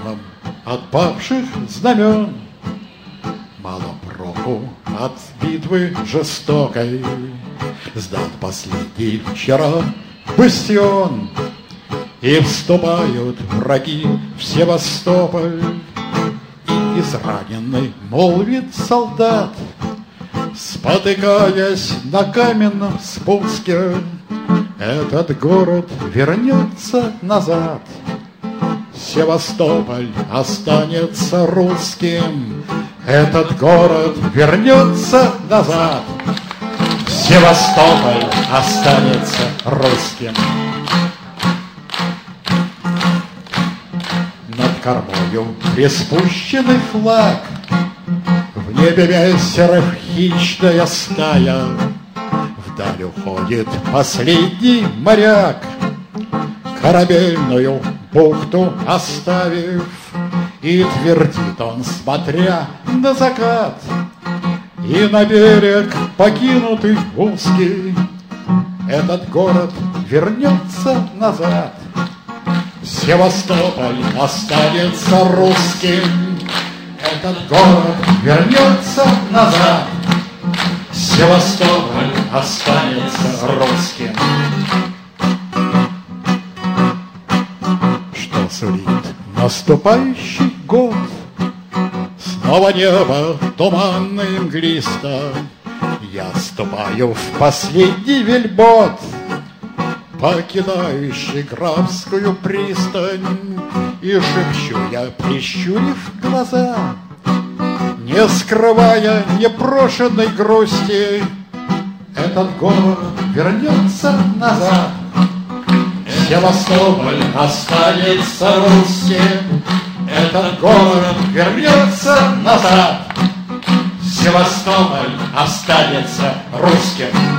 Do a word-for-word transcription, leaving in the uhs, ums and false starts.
пеплом от павших знамен. Мало проку от битвы жестокой, сдан последний вчера бастион, и вступают враги в Севастополь. И израненный молвит солдат, спотыкаясь на каменном спуске: этот город вернется назад, Севастополь останется русским. Этот город вернется назад, Севастополь останется русским. Над кормою приспущенный флаг, в небе весеров хищная стая. Вдаль уходит последний моряк, корабельную бухту оставив, и твердит он, смотря на закат: и на берег покинутый узкий этот город вернется назад, Севастополь останется русским. Этот город вернется назад, Севастополь останется русским. Что сулит наступающий год? Снова небо туманно и мглисто. Я ступаю в последний вельбот, покидающий Графскую пристань, и шепчу я, прищурив глаза, не скрывая непрошенной грусти: этот город вернется назад, Севастополь останется русским. Этот город вернется назад, Севастополь останется русским.